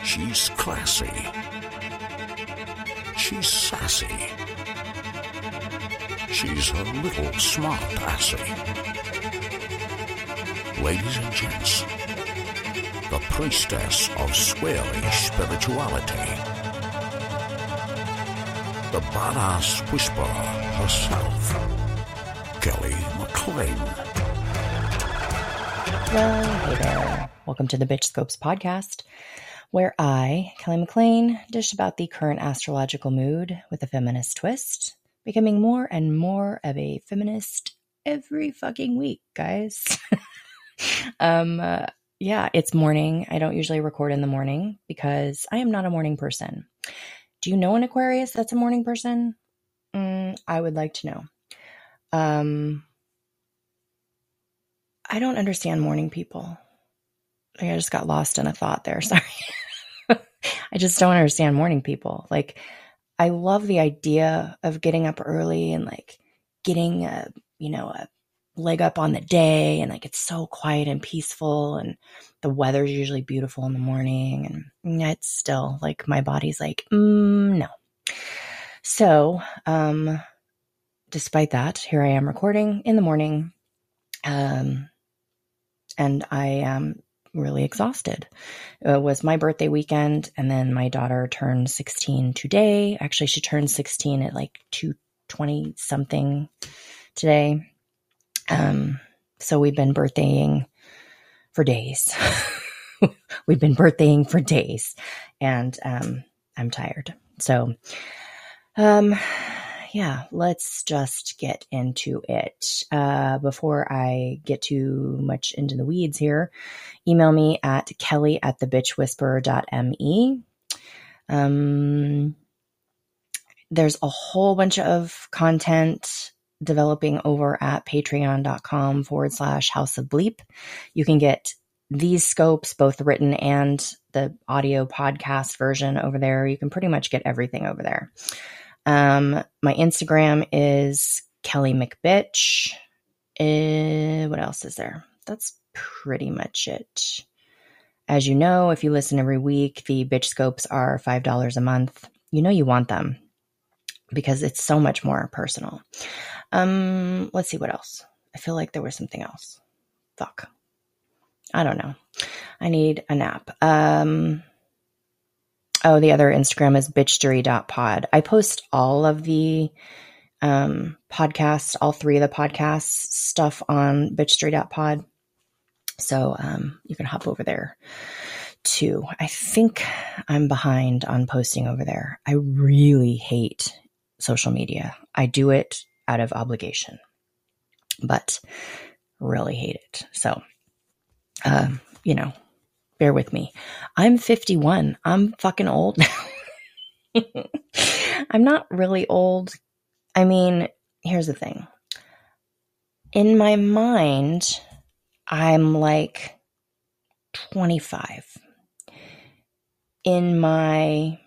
She's classy. She's sassy. She's a little smart assy. Ladies and gents, the priestess of swirly spirituality. The badass whisperer herself, Kelly McLean. Well, hey there. Welcome to the Bitch Scopes podcast, where I, Kelly McLean, dish about the current astrological mood with a feminist twist, becoming more and more of a feminist every fucking week, guys. Yeah, it's morning. I don't usually record in the morning because I am not a morning person. Do you know an Aquarius that's a morning person? I would like to know. I don't understand morning people. Like, I just got lost in a thought there. Sorry. I just don't understand morning people. Like, I love the idea of getting up early and like getting a leg up on the day, and like it's so quiet and peaceful, and the weather's usually beautiful in the morning, and it's still like my body's like, no. So, despite that, here I am recording in the morning, and I am really exhausted. It was my birthday weekend, and then my daughter turned 16 today. Actually, she turned 16 at like 2:20 something today. So we've been birthdaying for days. We've been birthdaying for days, and I'm tired. So, yeah, let's just get into it. Before I get too much into the weeds here, email me at kelly@thebitchwhisperer.me. There's a whole bunch of content developing over at patreon.com/House of Bleep. You can get these scopes, both written and the audio podcast version over there. You can pretty much get everything over there. My Instagram is Kelly McBitch. What else is there? That's pretty much it. As you know, if you listen every week, the bitch scopes are $5 a month. You know you want them because it's so much more personal. Let's see what else. I feel like there was something else. Fuck. I don't know. I need a nap. The other Instagram is bitchery.pod. I post all of the podcasts, all three of the podcasts stuff on bitchery.pod. So you can hop over there too. I think I'm behind on posting over there. I really hate social media. I do it out of obligation, but really hate it. So, bear with me. I'm 51. I'm fucking old now. I'm not really old. I mean, here's the thing. In my mind, I'm like 25. In my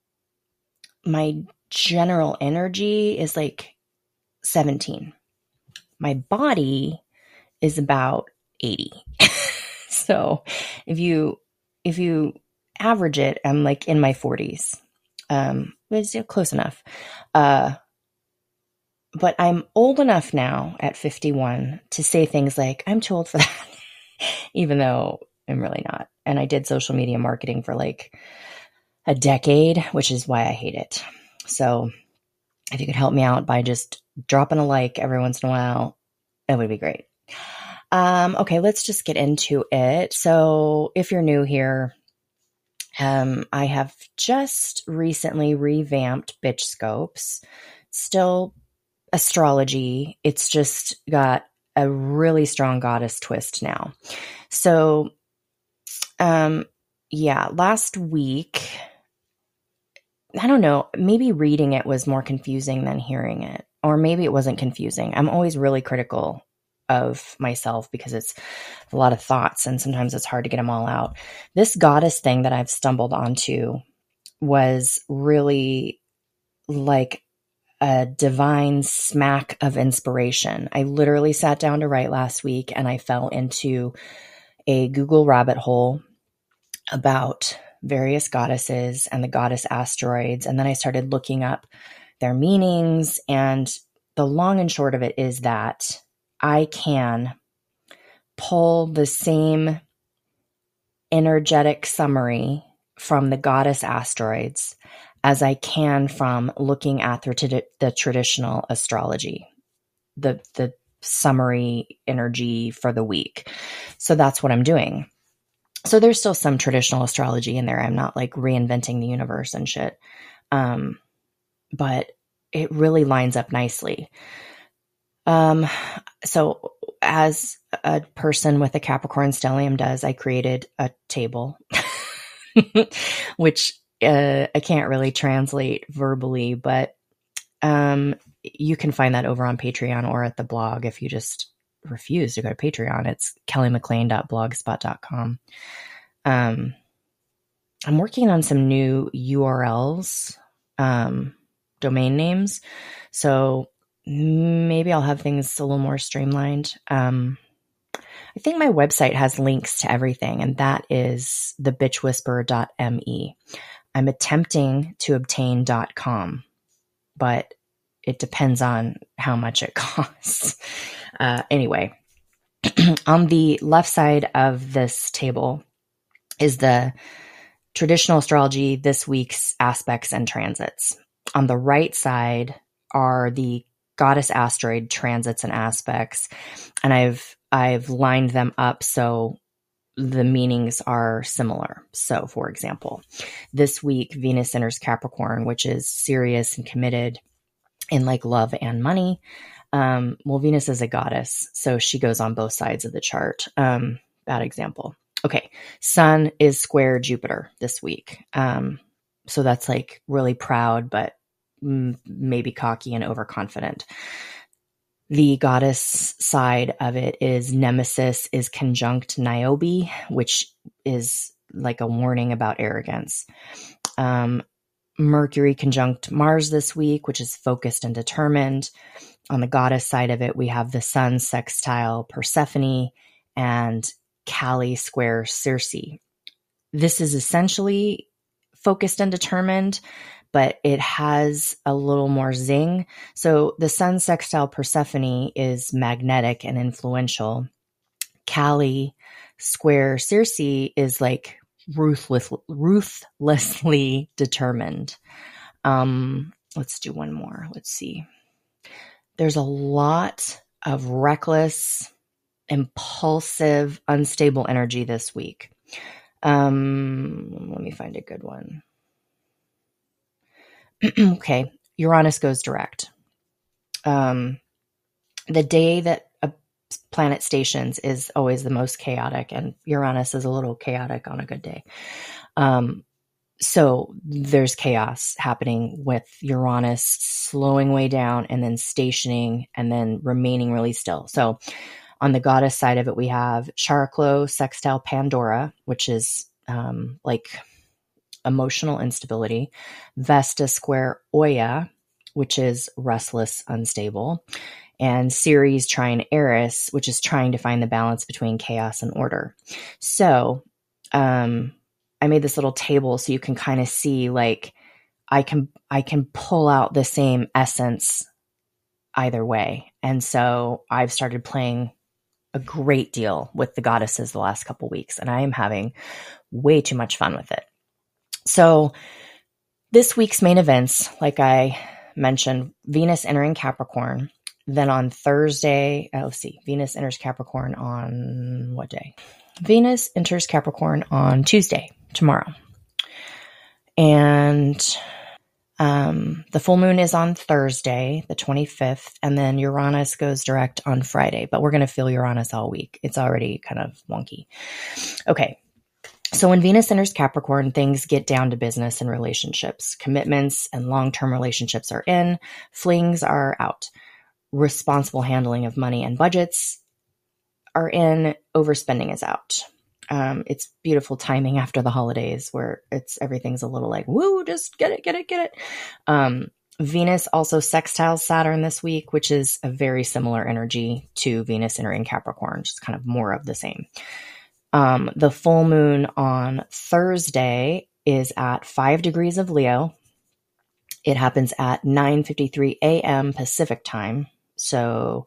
general energy is like 17. My body is about 80. So if you average it, I'm like in my 40s. It's close enough. But I'm old enough now at 51 to say things like, I'm too old for that, even though I'm really not. And I did social media marketing for like a decade, which is why I hate it. So if you could help me out by just dropping a like every once in a while, it would be great. Okay, let's just get into it. So if you're new here, I have just recently revamped Bitch Scopes. Still astrology. It's just got a really strong goddess twist now. So, last week, I don't know, maybe reading it was more confusing than hearing it, or maybe it wasn't confusing. I'm always really critical of myself because it's a lot of thoughts and sometimes it's hard to get them all out. This goddess thing that I've stumbled onto was really like a divine smack of inspiration. I literally sat down to write last week and I fell into a Google rabbit hole about various goddesses and the goddess asteroids. And then I started looking up their meanings. And the long and short of it is that I can pull the same energetic summary from the goddess asteroids as I can from looking at the traditional astrology, the summary energy for the week. So that's what I'm doing. So there's still some traditional astrology in there. I'm not like reinventing the universe and shit. But it really lines up nicely. So as a person with a Capricorn stellium does, I created a table, which I can't really translate verbally, but you can find that over on Patreon or at the blog. If you just refuse to go to Patreon, it's kellymclean.blogspot.com. I'm working on some new URLs, domain names. So maybe I'll have things a little more streamlined. I think my website has links to everything, and that is thebitchwhisperer.me. I'm attempting to obtain .com, but it depends on how much it costs. Anyway, on the left side of this table is the traditional astrology, this week's aspects and transits. On the right side are the goddess asteroid transits and aspects, and I've lined them up so the meanings are similar. So, for example, this week Venus enters Capricorn, which is serious and committed in like love and money. Well, Venus is a goddess, so she goes on both sides of the chart. Bad example. Okay, Sun is square Jupiter this week. So that's like really proud, but maybe cocky and overconfident. The goddess side of it is Nemesis is conjunct Niobe, which is like a warning about arrogance. Mercury conjunct Mars this week, which is focused and determined. On the goddess side of it, we have the Sun sextile Persephone and Kali square Circe. This is essentially focused and determined, but it has a little more zing. So the Sun sextile Persephone is magnetic and influential. Kali square Circe is like ruthlessly determined. Let's do one more. Let's see. There's a lot of reckless, impulsive, unstable energy this week. Let me find a good one. Okay, Uranus goes direct. The day that a planet stations is always the most chaotic, and Uranus is a little chaotic on a good day. So there's chaos happening with Uranus slowing way down and then stationing and then remaining really still. So on the goddess side of it, we have Chariklo sextile Pandora, which is like emotional instability. Vesta square Oya, which is restless, unstable. And Ceres trine Eris, which is trying to find the balance between chaos and order. So I made this little table so you can kind of see, like, I can pull out the same essence either way. And so I've started playing a great deal with the goddesses the last couple weeks, and I am having way too much fun with it. So this week's main events, like I mentioned, Venus entering Capricorn. Then on Thursday, let's see, Venus enters Capricorn on what day? Venus enters Capricorn on Tuesday, tomorrow. And the full moon is on Thursday, the 25th, and then Uranus goes direct on Friday. But we're going to feel Uranus all week. It's already kind of wonky. Okay. So when Venus enters Capricorn, things get down to business and relationships. Commitments and long-term relationships are in. Flings are out. Responsible handling of money and budgets are in. Overspending is out. It's beautiful timing after the holidays where everything's a little like, woo, just get it. Venus also sextiles Saturn this week, which is a very similar energy to Venus entering Capricorn, just kind of more of the same. The full moon on Thursday is at 5 degrees of Leo. It happens at 9:53 a.m. Pacific time, so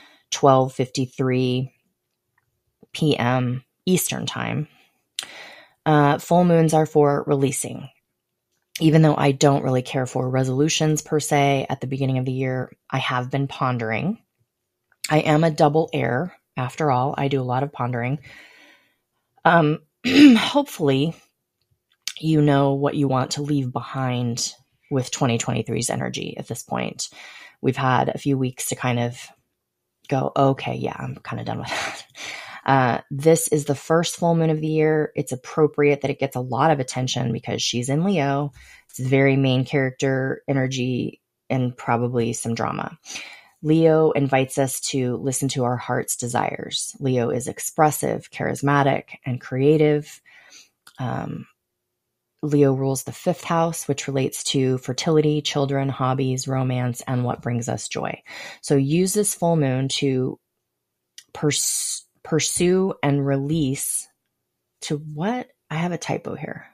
12:53 p.m. Eastern time. Full moons are for releasing. Even though I don't really care for resolutions per se at the beginning of the year, I have been pondering. I am a double air. After all, I do a lot of pondering. Hopefully, you know what you want to leave behind with 2023's energy at this point. We've had a few weeks to kind of go, okay, yeah, I'm kind of done with that. This is the first full moon of the year. It's appropriate that it gets a lot of attention because she's in Leo. It's very main character energy and probably some drama. Leo invites us to listen to our heart's desires. Leo is expressive, charismatic, and creative. Leo rules the 5th house, which relates to fertility, children, hobbies, romance, and what brings us joy. So use this full moon to pursue and release to what? I have a typo here.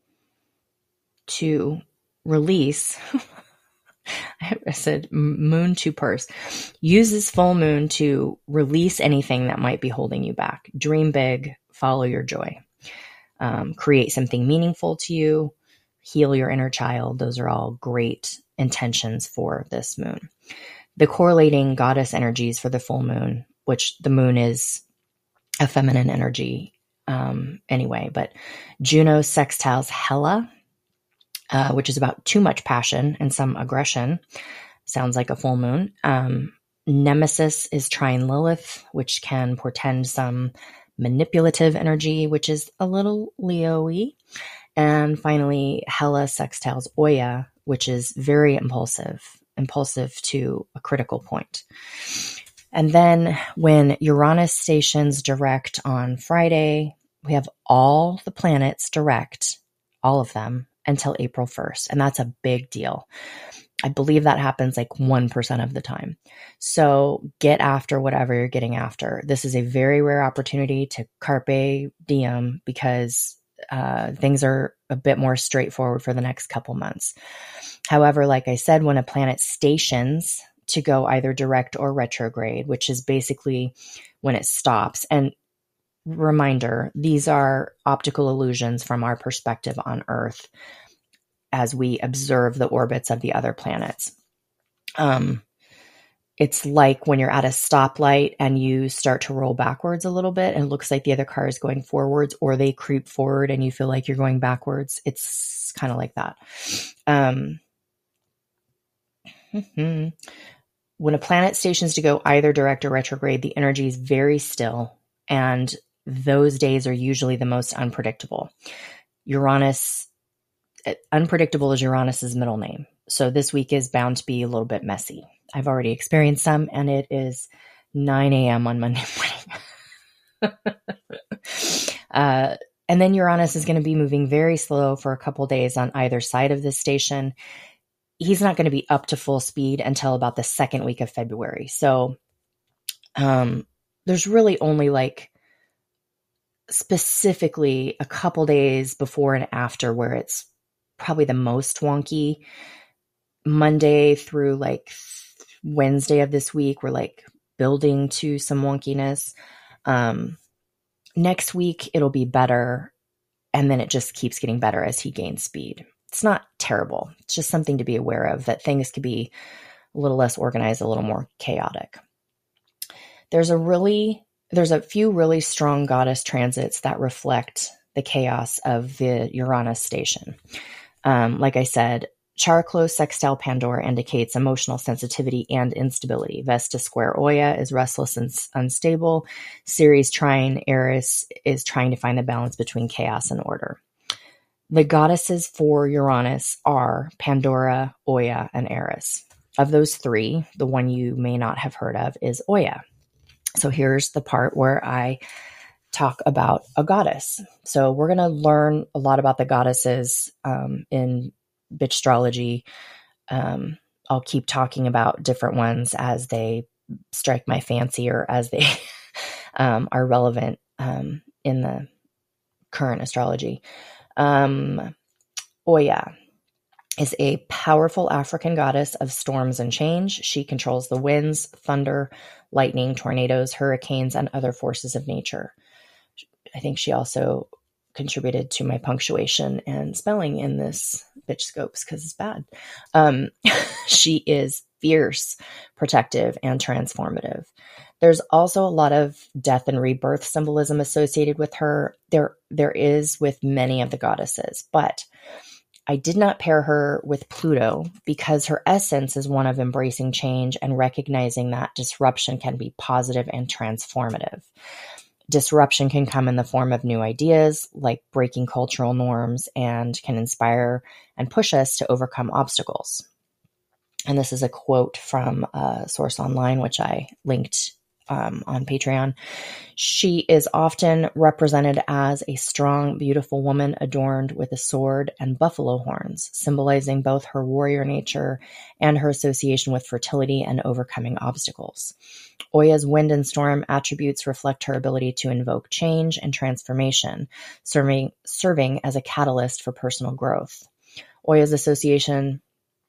To release. I said moon to purse. Use this full moon to release anything that might be holding you back. Dream big, follow your joy. Create something meaningful to you, heal your inner child. Those are all great intentions for this moon. The correlating goddess energies for the full moon, which the moon is a feminine energy anyway, but Juno sextiles Hela, which is about too much passion and some aggression. Sounds like a full moon. Nemesis is trine Lilith, which can portend some manipulative energy, which is a little Leo-y. And finally, Hela sextiles Oya, which is very impulsive to a critical point. And then when Uranus stations direct on Friday, we have all the planets direct, all of them, until April 1st. And that's a big deal. I believe that happens like 1% of the time. So get after whatever you're getting after. This is a very rare opportunity to carpe diem because things are a bit more straightforward for the next couple months. However, like I said, when a planet stations to go either direct or retrograde, which is basically when it stops. And reminder, these are optical illusions from our perspective on Earth as we observe the orbits of the other planets. It's like when you're at a stoplight and you start to roll backwards a little bit and it looks like the other car is going forwards, or they creep forward and you feel like you're going backwards. It's kind of like that. When a planet stations to go either direct or retrograde, the energy is very still, and those days are usually the most unpredictable. Unpredictable is Uranus's middle name. So this week is bound to be a little bit messy. I've already experienced some, and it is 9 a.m. on Monday morning. And then Uranus is going to be moving very slow for a couple days on either side of this station. He's not going to be up to full speed until about the second week of February. So there's really only like specifically a couple days before and after where it's probably the most wonky. Monday through like Wednesday of this week, we're like building to some wonkiness. Next week, it'll be better. And then it just keeps getting better as he gains speed. It's not terrible. It's just something to be aware of, that things could be a little less organized, a little more chaotic. There's a few really strong goddess transits that reflect the chaos of the Uranus station. Like I said, Charclo sextile Pandora indicates emotional sensitivity and instability. Vesta square Oya is restless and unstable. Ceres trine Eris is trying to find the balance between chaos and order. The goddesses for Uranus are Pandora, Oya, and Eris. Of those three, the one you may not have heard of is Oya. So here's the part where I talk about a goddess. So we're going to learn a lot about the goddesses in Bitchastrology. I'll keep talking about different ones as they strike my fancy or as they are relevant in the current astrology. Oya is a powerful African goddess of storms and change. She controls the winds, thunder, lightning, tornadoes, hurricanes, and other forces of nature. I think she also contributed to my punctuation and spelling in this bitch scopes because it's bad. She is fierce, protective, and transformative. There's also a lot of death and rebirth symbolism associated with her. There is with many of the goddesses, but I did not pair her with Pluto because her essence is one of embracing change and recognizing that disruption can be positive and transformative. Disruption can come in the form of new ideas, like breaking cultural norms, and can inspire and push us to overcome obstacles. And this is a quote from Source Online, which I linked on Patreon. She is often represented as a strong, beautiful woman adorned with a sword and buffalo horns, symbolizing both her warrior nature and her association with fertility and overcoming obstacles. Oya's wind and storm attributes reflect her ability to invoke change and transformation, serving as a catalyst for personal growth. Oya's association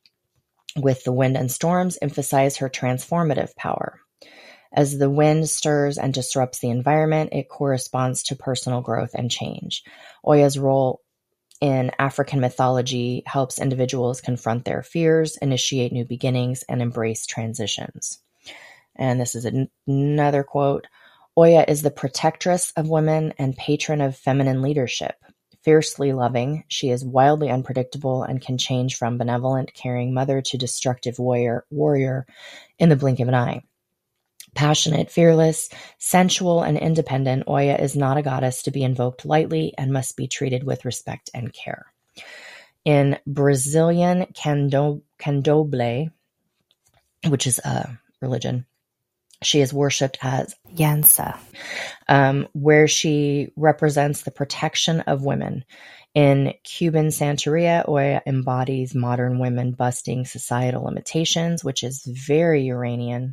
with the wind and storms emphasize her transformative power. As the wind stirs and disrupts the environment, it corresponds to personal growth and change. Oya's role in African mythology helps individuals confront their fears, initiate new beginnings, and embrace transitions. And this is another quote. Oya is the protectress of women and patron of feminine leadership. Fiercely loving, she is wildly unpredictable and can change from benevolent, caring mother to destructive warrior in the blink of an eye. Passionate, fearless, sensual, and independent, Oya is not a goddess to be invoked lightly and must be treated with respect and care. In Brazilian candomblé, which is a religion, she is worshipped as Yansa, where she represents the protection of women. In Cuban Santeria, Oya embodies modern women busting societal limitations, which is very Uranian.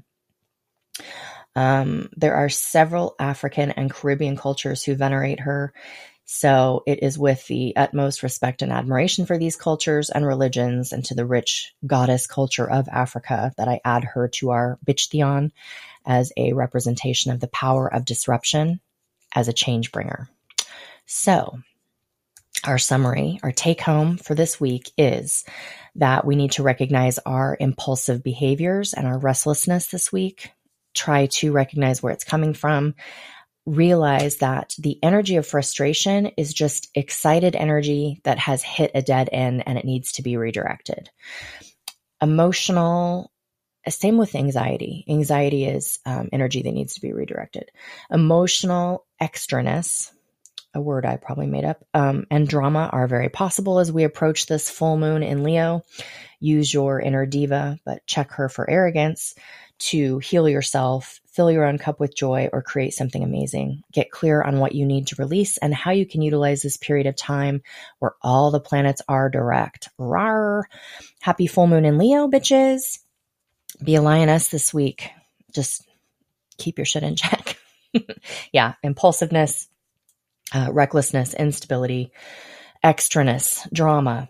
There are several African and Caribbean cultures who venerate her, so it is with the utmost respect and admiration for these cultures and religions and to the rich goddess culture of Africa that I add her to our Bitchtheon as a representation of the power of disruption as a change bringer. So, our summary, our take home for this week is that we need to recognize our impulsive behaviors and our restlessness this week. Try to recognize where it's coming from. Realize that the energy of frustration is just excited energy that has hit a dead end and it needs to be redirected. Emotional, same with anxiety. Anxiety is energy that needs to be redirected. Emotional extraness, a word I probably made up, and drama are very possible as we approach this full moon in Leo. Use your inner diva, but check her for arrogance to heal yourself, fill your own cup with joy, or create something amazing. Get clear on what you need to release and how you can utilize this period of time where all the planets are direct. Rawr! Happy full moon in Leo, bitches. Be a lioness this week. Just keep your shit in check. Yeah, impulsiveness, recklessness, instability, extraness, drama,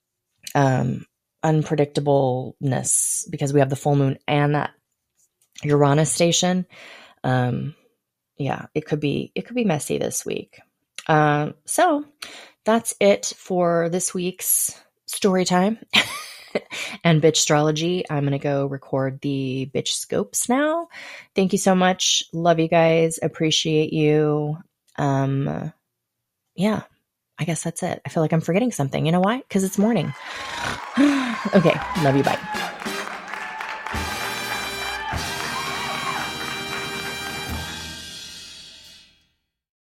unpredictableness, because we have the full moon and that Uranus station. Yeah, it could be messy this week. So that's it for this week's story time and bitch astrology. I'm going to go record the bitch scopes now. Thank you so much. Love you guys. Appreciate you. Yeah, I guess that's it. I feel like I'm forgetting something. You know why? Because it's morning. Okay. Love you. Bye.